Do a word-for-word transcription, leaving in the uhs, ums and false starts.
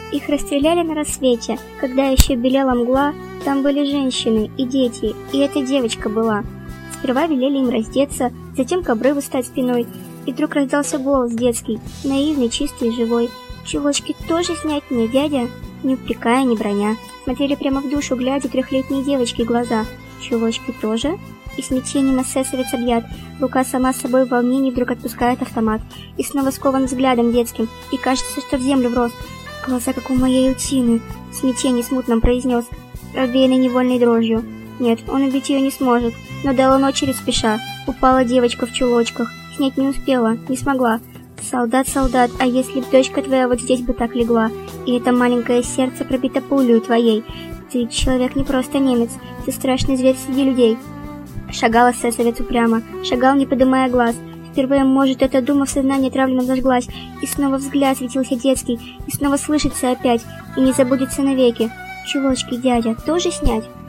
Их расстреляли на рассвете, когда еще белела мгла. Там были женщины и дети, и эта девочка была. Сперва велели им раздеться, затем к обрыву стать спиной. И вдруг раздался голос детский, наивный, чистый и живой. «Чулочки тоже снять мне, дядя?» Не упрекая, не броня, смотрели прямо в душу, глядя трехлетней девочки глаза. «Чулочки тоже?» И смятением эсэсовец объят. Рука сама с собой в волнении вдруг отпускает автомат. И снова скован взглядом детским, и кажется, что в землю врос. Глаза, как у моей утины, в смятении смутном произнес, развеянный невольной дрожью. Нет, он убить ее не сможет, но дал он очередь спеша. Упала девочка в чулочках, снять не успела, не смогла. Солдат, солдат, а если б дочка твоя вот здесь бы так легла, и это маленькое сердце пробито пулею твоей? Ты человек не просто немец, ты страшный зверь среди людей. Шагал эсэсовец упрямо, шагал, не подымая глаз. Впервые, может, эта дума в сознании травленно зажглась, и снова взгляд светился детский, и снова слышится опять, и не забудется навеки. «Чулочки, дядя, тоже снять?»